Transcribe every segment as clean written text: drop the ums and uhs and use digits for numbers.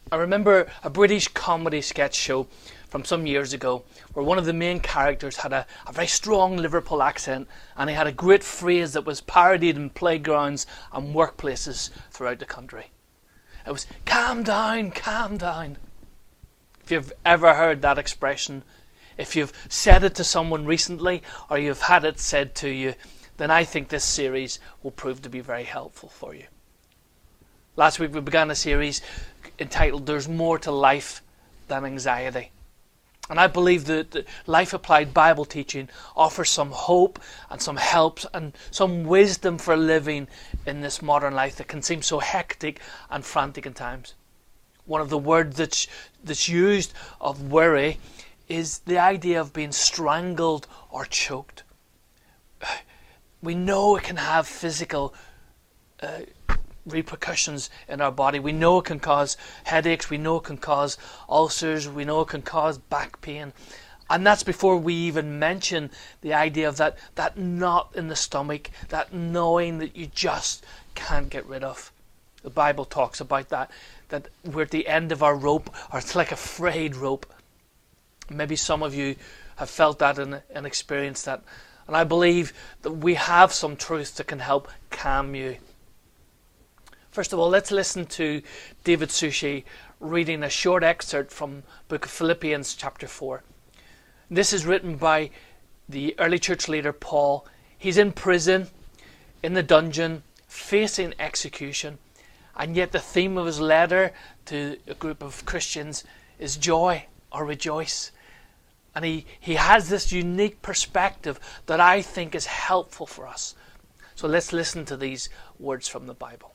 I remember a British comedy sketch show from some years ago where one of the main characters had a very strong Liverpool accent, and he had a great phrase that was parodied in playgrounds and workplaces throughout the country. It was, "Calm down, calm down." If you've ever heard that expression, if you've said it to someone recently or you've had it said to you, then I think this series will prove to be very helpful for you. Last week we began a series entitled "There's More to Life Than Anxiety." And I believe that the Life Applied Bible teaching offers some hope and some help and some wisdom for living in this modern life that can seem so hectic and frantic at times. One of the words that's used of worry is the idea of being strangled or choked. We know it can have physical repercussions in our body. We know it can cause headaches, we know it can cause ulcers, we know it can cause back pain. And that's before we even mention the idea of that knot in the stomach, that knowing that you just can't get rid of. The Bible talks about that we're at the end of our rope, or it's like a frayed rope. Maybe some of you have felt that and experienced that. And I believe that we have some truth that can help calm you. First of all, let's listen to David Suchet reading a short excerpt from the book of Philippians chapter 4. This is written by the early church leader Paul. He's in prison, in the dungeon, facing execution. And yet the theme of his letter to a group of Christians is joy or rejoice. And he has this unique perspective that I think is helpful for us. So let's listen to these words from the Bible.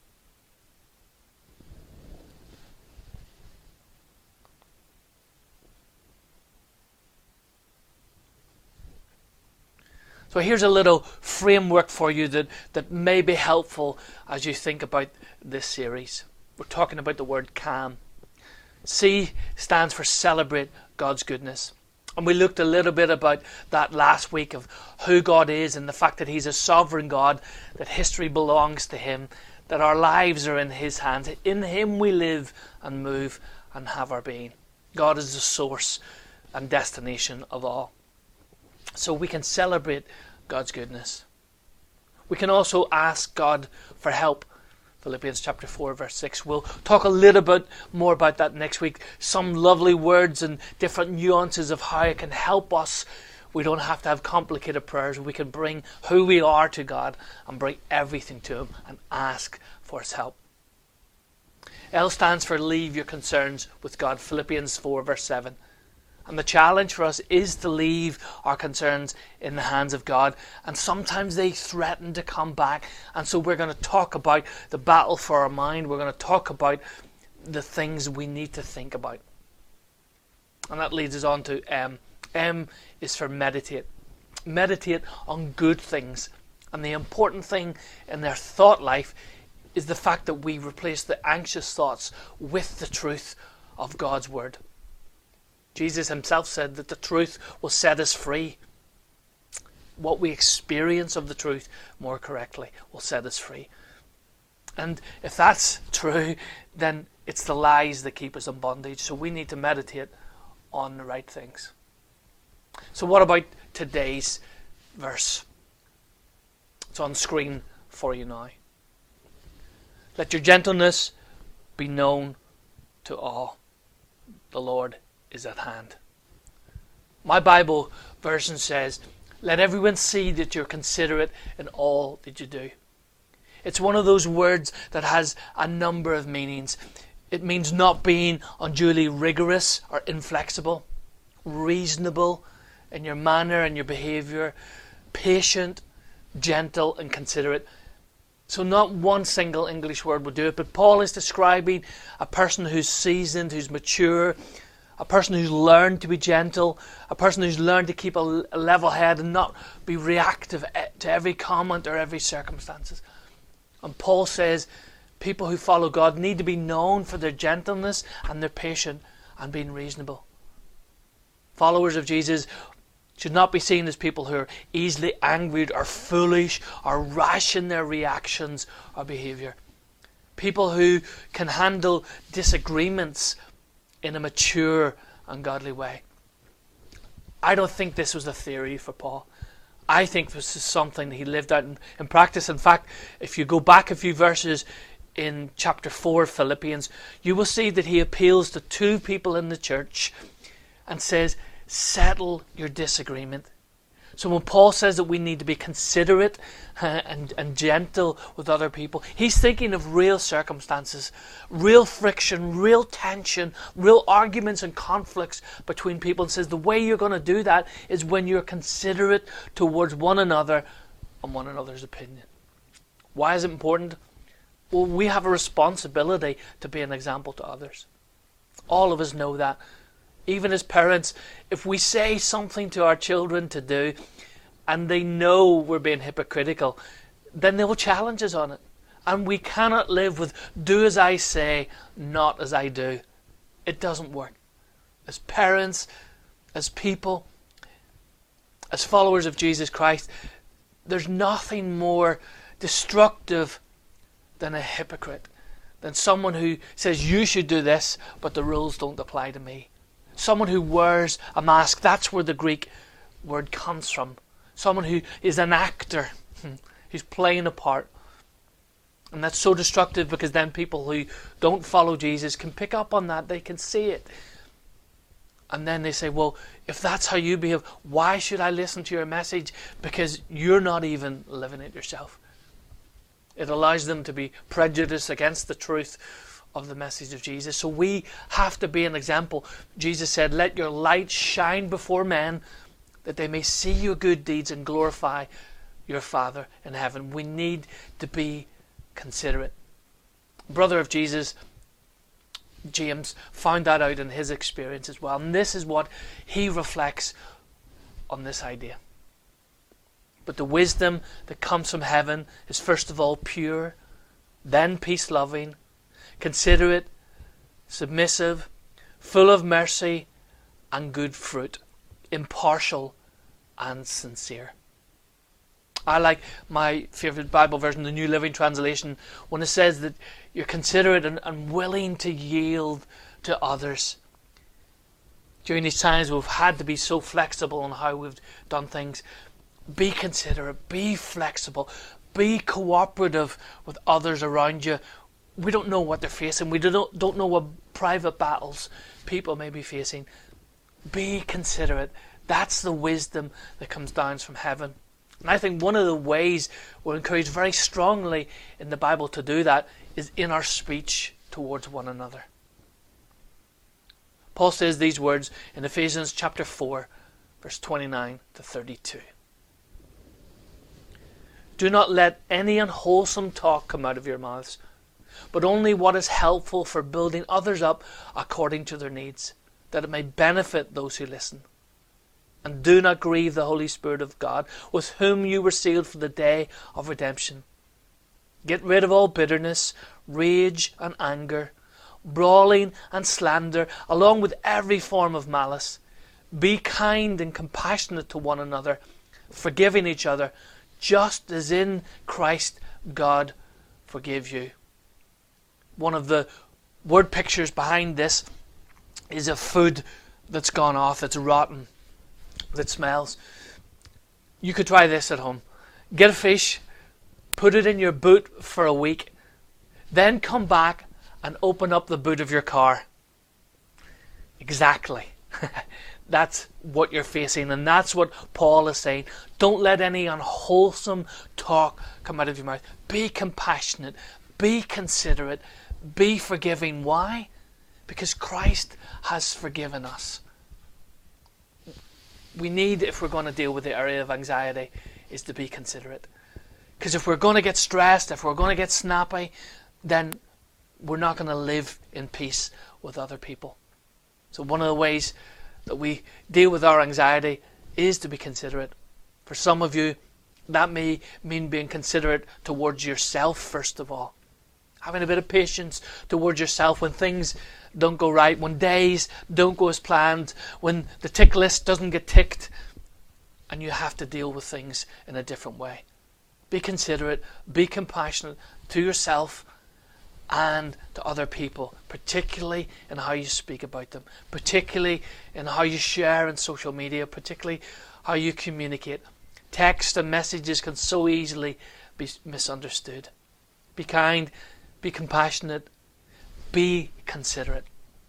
So here's a little framework for you that may be helpful as you think about this series. We're talking about the word calm. C stands for celebrate God's goodness. And we looked a little bit about that last week of who God is and the fact that He's a sovereign God, that history belongs to Him, that our lives are in His hands. In Him we live and move and have our being. God is the source and destination of all. So we can celebrate God's goodness. We can also ask God for help. Philippians chapter 4 verse 6. We'll talk a little bit more about that next week. Some lovely words and different nuances of how it can help us. We don't have to have complicated prayers. We can bring who we are to God and bring everything to Him and ask for His help. L stands for leave your concerns with God. Philippians 4 verse 7. And the challenge for us is to leave our concerns in the hands of God. And sometimes they threaten to come back. And so we're going to talk about the battle for our mind. We're going to talk about the things we need to think about. And that leads us on to M. M is for meditate. Meditate on good things. And the important thing in their thought life is the fact that we replace the anxious thoughts with the truth of God's Word. Jesus Himself said that the truth will set us free. What we experience of the truth, more correctly, will set us free. And if that's true, then it's the lies that keep us in bondage. So we need to meditate on the right things. So what about today's verse? It's on screen for you now. Let your gentleness be known to all. The Lord is at hand. My Bible version says, let everyone see that you're considerate in all that you do. It's one of those words that has a number of meanings. It means not being unduly rigorous or inflexible, reasonable in your manner and your behaviour, patient, gentle and considerate. So not one single English word will do it, but Paul is describing a person who's seasoned, who's mature, a person who's learned to be gentle, a person who's learned to keep a level head and not be reactive to every comment or every circumstances. And Paul says people who follow God need to be known for their gentleness and their patience and being reasonable. Followers of Jesus should not be seen as people who are easily angered or foolish or rash in their reactions or behaviour. People who can handle disagreements in a mature and godly way. I don't think this was a theory for Paul. I think this is something he lived out in practice. In fact, if you go back a few verses in chapter 4 of Philippians, you will see that he appeals to two people in the church and says, settle your disagreement. So when Paul says that we need to be considerate and gentle with other people, he's thinking of real circumstances, real friction, real tension, real arguments and conflicts between people, and says the way you're going to do that is when you're considerate towards one another and one another's opinion. Why is it important? Well, we have a responsibility to be an example to others. All of us know that. Even as parents, if we say something to our children to do and they know we're being hypocritical, then they will challenge us on it. And we cannot live with do as I say, not as I do. It doesn't work. As parents, as people, as followers of Jesus Christ, there's nothing more destructive than a hypocrite, than someone who says you should do this, but the rules don't apply to me. Someone who wears a mask, that's where the Greek word comes from. Someone who is an actor, who's playing a part. And that's so destructive, because then people who don't follow Jesus can pick up on that, they can see it. And then they say, well, if that's how you behave, why should I listen to your message? Because you're not even living it yourself. It allows them to be prejudiced against the truth of the message of Jesus. So we have to be an example. Jesus said, let your light shine before men, that they may see your good deeds and glorify your Father in heaven. We need to be considerate. Brother of Jesus, James, found that out in his experience as well. And this is what he reflects on this idea. But the wisdom that comes from heaven is first of all pure, then peace-loving, considerate, submissive, full of mercy and good fruit, impartial and sincere. I like my favourite Bible version, the New Living Translation, when it says that you're considerate and willing to yield to others. During these times we've had to be so flexible on how we've done things. Be considerate, be flexible, be cooperative with others around you. We don't know what they're facing. We don't know what private battles people may be facing. Be considerate. That's the wisdom that comes down from heaven. And I think one of the ways we're encouraged very strongly in the Bible to do that is in our speech towards one another. Paul says these words in Ephesians chapter 4, verse 29 to 32. Do not let any unwholesome talk come out of your mouths, but only what is helpful for building others up according to their needs, that it may benefit those who listen. And do not grieve the Holy Spirit of God, with whom you were sealed for the day of redemption. Get rid of all bitterness, rage and anger, brawling and slander, along with every form of malice. Be kind and compassionate to one another, forgiving each other, just as in Christ God forgave you. One of the word pictures behind this is a food that's gone off, that's rotten, that smells. You could try this at home. Get a fish, put it in your boot for a week, then come back and open up the boot of your car. Exactly. That's what you're facing, and that's what Paul is saying. Don't let any unwholesome talk come out of your mouth. Be compassionate, be considerate, be forgiving. Why? Because Christ has forgiven us. We need, if we're going to deal with the area of anxiety, is to be considerate. Because if we're going to get stressed, if we're going to get snappy, then we're not going to live in peace with other people. So one of the ways that we deal with our anxiety is to be considerate. For some of you, that may mean being considerate towards yourself first of all. Having a bit of patience towards yourself when things don't go right, when days don't go as planned, when the tick list doesn't get ticked, and you have to deal with things in a different way. Be considerate, be compassionate to yourself, and to other people, particularly in how you speak about them, particularly in how you share in social media, particularly how you communicate. Text and messages can so easily be misunderstood. Be kind, be compassionate, be considerate.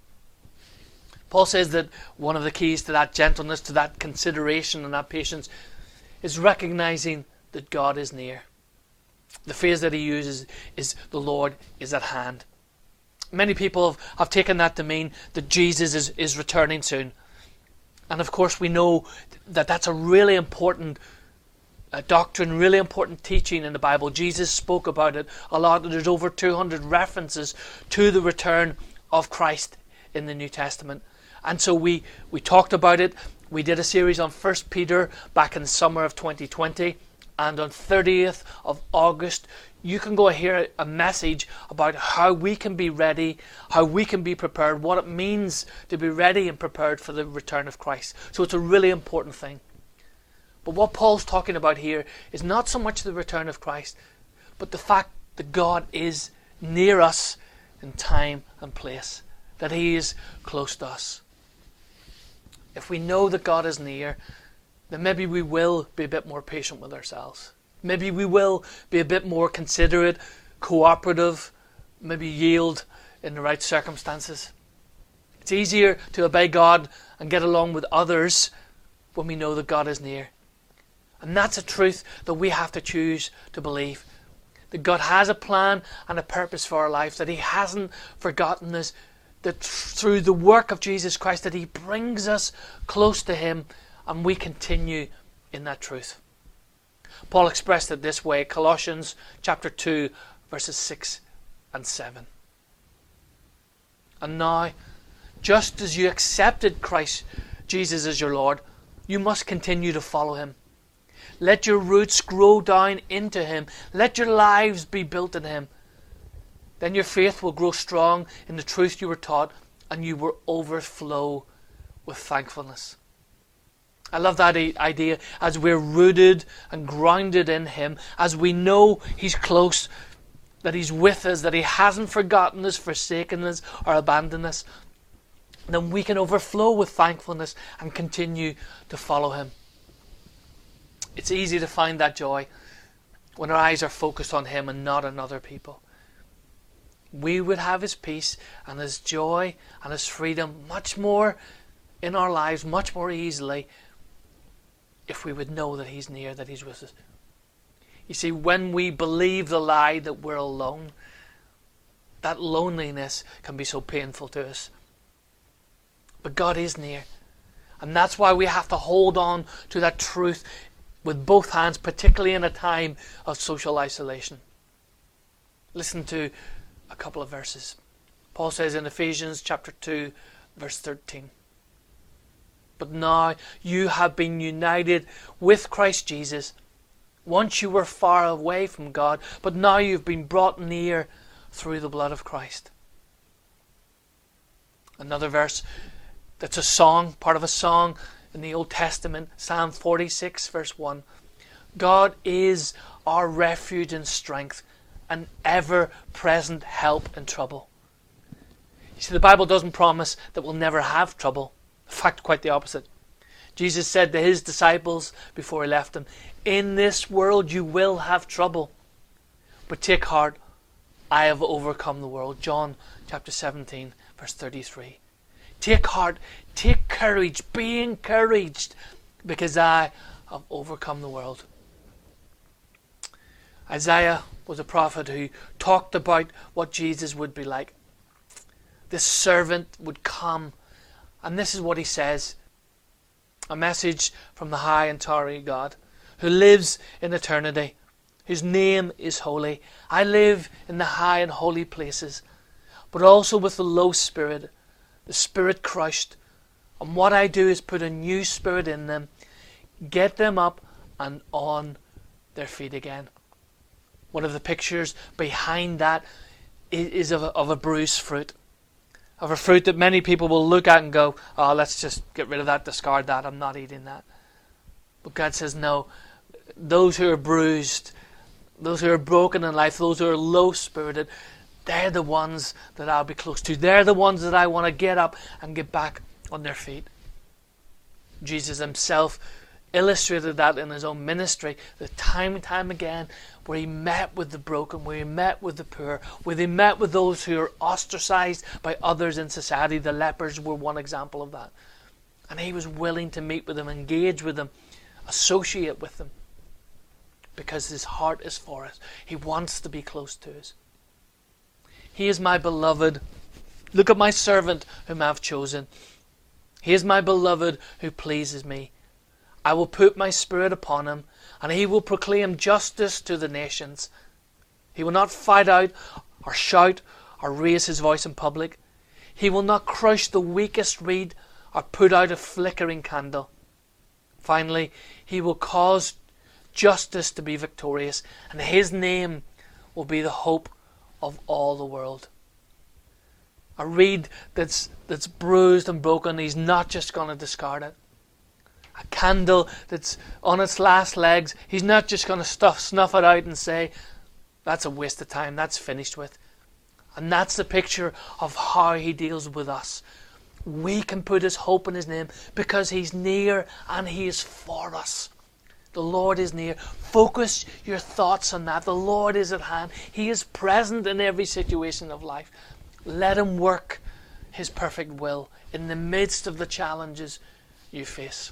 Paul says that one of the keys to that gentleness, to that consideration and that patience, is recognizing that God is near. The phrase that he uses is, the Lord is at hand. Many people have taken that to mean that Jesus is returning soon. And of course we know that that's a really important doctrine, really important teaching in the Bible. Jesus spoke about it a lot. There's over 200 references to the return of Christ in the New Testament. And so we talked about it. We did a series on 1 Peter back in the summer of 2020. And on 30th of August, you can go hear a message about how we can be ready, how we can be prepared, what it means to be ready and prepared for the return of Christ. So it's a really important thing. But what Paul's talking about here is not so much the return of Christ, but the fact that God is near us in time and place, that he is close to us. If we know that God is near, then maybe we will be a bit more patient with ourselves. Maybe we will be a bit more considerate, cooperative, maybe yield in the right circumstances. It's easier to obey God and get along with others when we know that God is near. And that's a truth that we have to choose to believe. That God has a plan and a purpose for our life, that he hasn't forgotten us, that through the work of Jesus Christ that he brings us close to him, and we continue in that truth. Paul expressed it this way, Colossians chapter 2, verses 6 and 7. And now, just as you accepted Christ Jesus as your Lord, you must continue to follow him. Let your roots grow down into him. Let your lives be built in him. Then your faith will grow strong in the truth you were taught, and you will overflow with thankfulness. I love that idea. As we're rooted and grounded in him, as we know he's close, that he's with us, that he hasn't forgotten us, forsaken us, or abandoned us, then we can overflow with thankfulness and continue to follow him. It's easy to find that joy when our eyes are focused on him and not on other people. We would have his peace and his joy and his freedom much more in our lives, much more easily, if we would know that he's near, that he's with us. You see, when we believe the lie that we're alone, that loneliness can be so painful to us. But God is near. And that's why we have to hold on to that truth with both hands, particularly in a time of social isolation. Listen to a couple of verses. Paul says in Ephesians chapter 2, verse 13. But now you have been united with Christ Jesus. Once you were far away from God, but now you've been brought near through the blood of Christ. Another verse that's a song, part of a song in the Old Testament, Psalm 46, verse 1. God is our refuge and strength, an ever-present help in trouble. You see, the Bible doesn't promise that we'll never have trouble. In fact, quite the opposite. Jesus said to his disciples before he left them, in this world you will have trouble, but take heart, I have overcome the world. John chapter 17, verse 33. Take heart, take courage, be encouraged, because I have overcome the world. Isaiah was a prophet who talked about what Jesus would be like. This servant would come. And this is what he says. A message from the high and tarry God, who lives in eternity, whose name is holy. I live in the high and holy places, but also with the low spirit, the spirit crushed. And what I do is put a new spirit in them, get them up and on their feet again. One of the pictures behind that is of a bruised fruit. Of a fruit that many people will look at and go, oh, let's just get rid of that, discard that, I'm not eating that. But God says, no, those who are bruised, those who are broken in life, those who are low-spirited, they're the ones that I'll be close to. They're the ones that I want to get up and get back on their feet. Jesus himself illustrated that in his own ministry, the time and time again, where he met with the broken, where he met with the poor, where he met with those who are ostracized by others in society. The lepers were one example of that. And he was willing to meet with them, engage with them, associate with them, because his heart is for us. He wants to be close to us. He is my beloved. Look at my servant whom I have chosen. He is my beloved who pleases me. I will put my spirit upon him, and he will proclaim justice to the nations. He will not fight out or shout or raise his voice in public. He will not crush the weakest reed or put out a flickering candle. Finally, he will cause justice to be victorious, and his name will be the hope of all the world. A reed that's bruised and broken, he's not just going to discard it. A candle that's on its last legs, he's not just going to snuff it out and say, that's a waste of time, that's finished with. And that's the picture of how he deals with us. We can put his hope in his name because he's near and he is for us. The Lord is near. Focus your thoughts on that. The Lord is at hand. He is present in every situation of life. Let him work his perfect will in the midst of the challenges you face.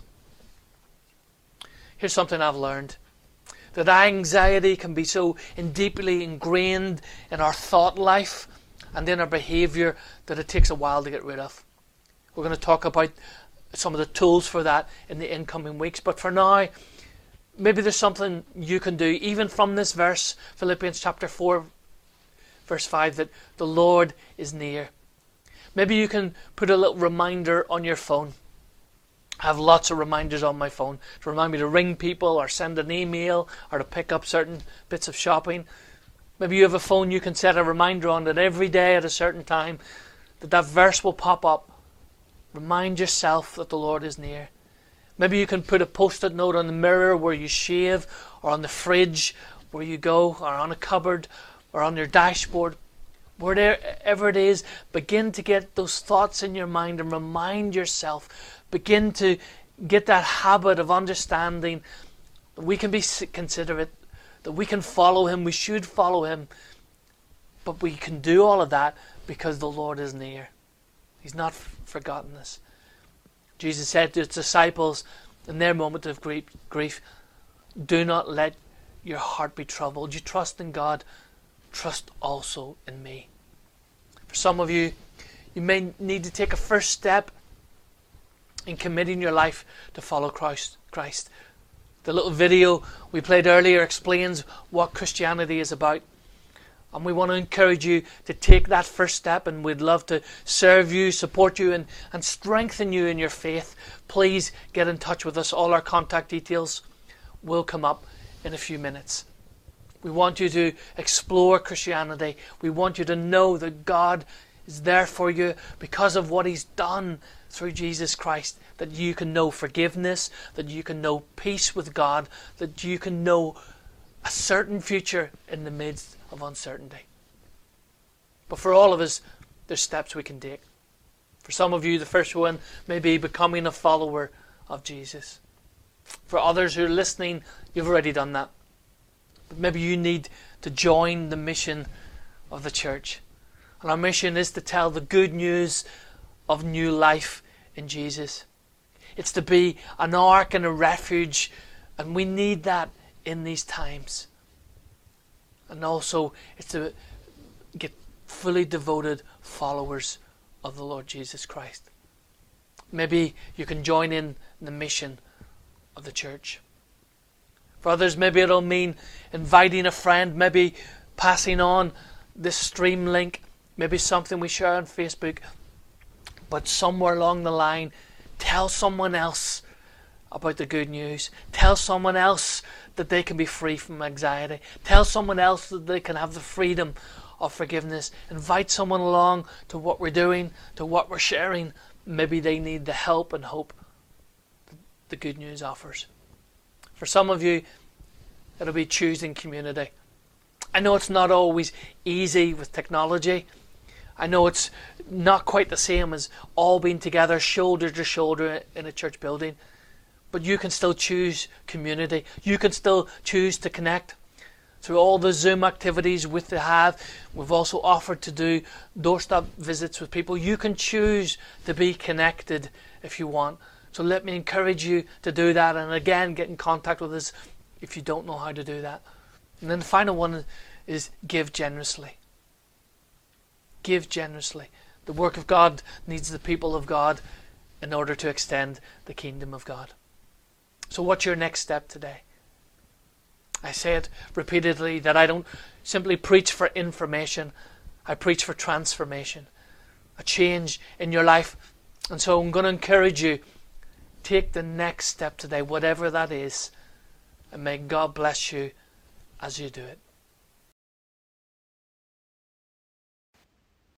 Here's something I've learned. That anxiety can be so deeply ingrained in our thought life and in our behaviour that it takes a while to get rid of. We're going to talk about some of the tools for that in the incoming weeks. But for now, maybe there's something you can do, even from this verse, Philippians chapter 4, verse 5, that the Lord is near. Maybe you can put a little reminder on your phone. I have lots of reminders on my phone to remind me to ring people or send an email or to pick up certain bits of shopping. Maybe you have a phone you can set a reminder on that every day at a certain time that verse will pop up. Remind yourself that the Lord is near. Maybe you can put a post-it note on the mirror where you shave, or on the fridge where you go, or on a cupboard, or on your dashboard. Wherever it is, begin to get those thoughts in your mind and remind yourself. Begin to get that habit of understanding that we can be considerate, that we can follow him, we should follow him. But we can do all of that because the Lord is near. He's not forgotten us. Jesus said to his disciples in their moment of grief, do not let your heart be troubled. You trust in God, trust also in me. For some of you, you may need to take a first step in committing your life to follow Christ. The little video we played earlier explains what Christianity is about. And we want to encourage you to take that first step, and we'd love to serve you, support you, and strengthen you in your faith. Please get in touch with us. All our contact details will come up in a few minutes. We want you to explore Christianity. We want you to know that God is there for you because of what he's done through Jesus Christ, that you can know forgiveness, that you can know peace with God, that you can know a certain future in the midst of uncertainty. But for all of us, there's steps we can take. For some of you, the first one may be becoming a follower of Jesus. For others who are listening, you've already done that. But maybe you need to join the mission of the church. And our mission is to tell the good news of new life in Jesus. It's to be an ark and a refuge, and we need that in these times. And also, it's to get fully devoted followers of the Lord Jesus Christ. Maybe you can join in the mission of the church. For others, maybe it'll mean inviting a friend, maybe passing on this stream link, maybe something we share on Facebook. But somewhere along the line, tell someone else about the good news. Tell someone else that they can be free from anxiety. Tell someone else that they can have the freedom of forgiveness. Invite someone along to what we're doing, to what we're sharing. Maybe they need the help and hope that the good news offers. For some of you, it'll be choosing community. I know it's not always easy with technology. I know it's not quite the same as all being together shoulder to shoulder in a church building. But you can still choose community. You can still choose to connect. Through all the Zoom activities we've also offered to do doorstep visits with people. You can choose to be connected if you want. So let me encourage you to do that. And again, get in contact with us if you don't know how to do that. And then the final one is give generously. Give generously. The work of God needs the people of God in order to extend the kingdom of God. So what's your next step today? I say it repeatedly that I don't simply preach for information. I preach for transformation. A change in your life. And so I'm going to encourage you, take the next step today, whatever that is. And may God bless you as you do it.